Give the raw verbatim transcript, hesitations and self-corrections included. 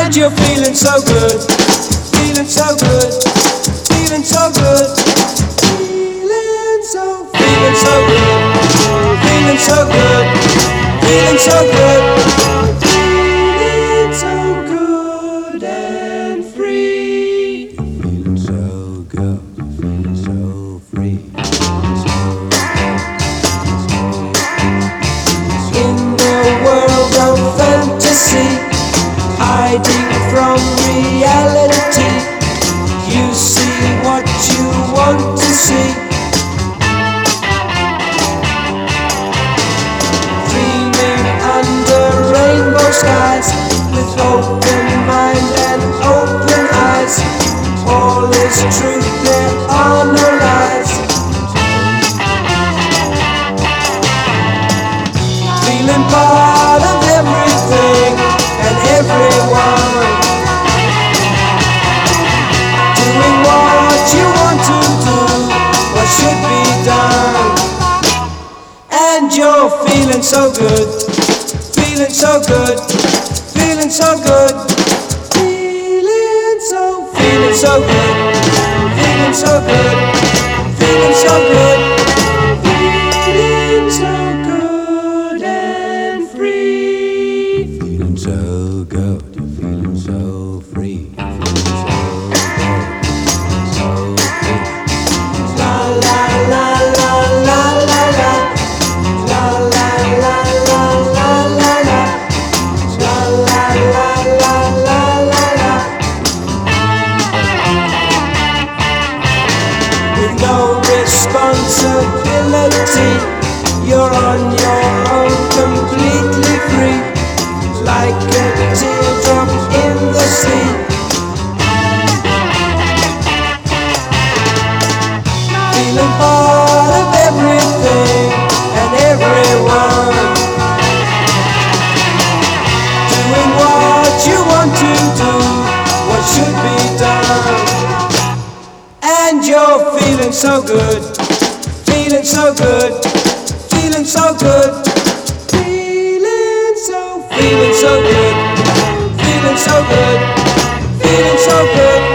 And you're feeling so good, feeling so good, feeling so good, feeling so, feeling so good, feeling so good, feeling so good, feeling so good and free. Feeling so good, feeling so free. In the world of fantasy, hiding from reality, you see what you want to see. Dreaming under rainbow skies, with open mind and open eyes. All is truth, there are no lies. Feeling part of everything and everyone, doing what you want to do, what should be done. And you're feeling so good, feeling so good, feeling so good, feeling so, feeling so good, feeling so good, feeling so good, feeling so good and free. Feeling so good, you're feeling so free. Feeling so good, so free. La la la la la la la. La la la la la la la. La la la la la la la. With no responsibility, you're on your own, completely free, like a teardrop in the sea. Feeling part of everything and everyone, doing what you want to do, what should be done. And you're feeling so good, feeling so good, feeling so good, feeling so, feeling so good, feeling so good, feeling so good.